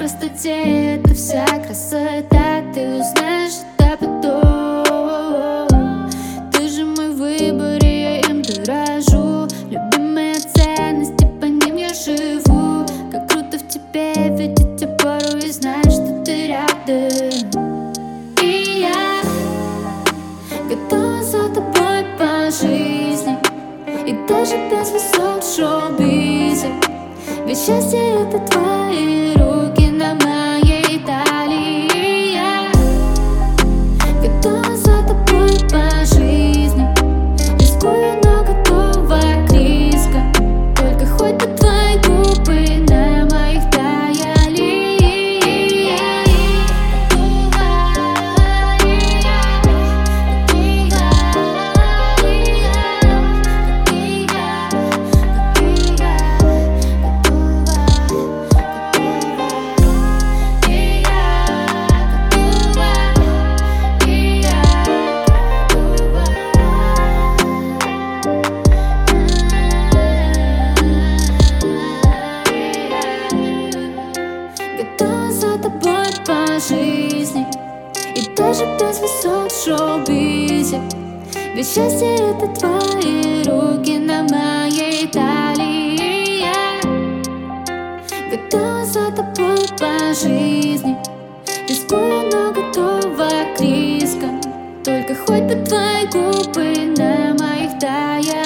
простоте это вся красота. Ты узнаешь это потом. Ты же мой выбор, и я им дорожу. Любимые ценности, по ним я живу. Как круто в тебе видеть тебя порой и знать, что ты рядом. И я готова за тобой по жизни, и даже без высот в шоу-бизе. Ведь счастье — это твои руки на моей талии. И я готова за тобой по жизни, рискую, но готова к рискам. Только хоть бы твои губы на моих таяли. И я готова, и я готова за тобой по жизни, и даже без высот в шоу-бизе. Ведь счастье — это твои руки на моей талии. И я готова за тобой по жизни, рискую, но готова к рискам. Только хоть бы твои губы на моих таяли.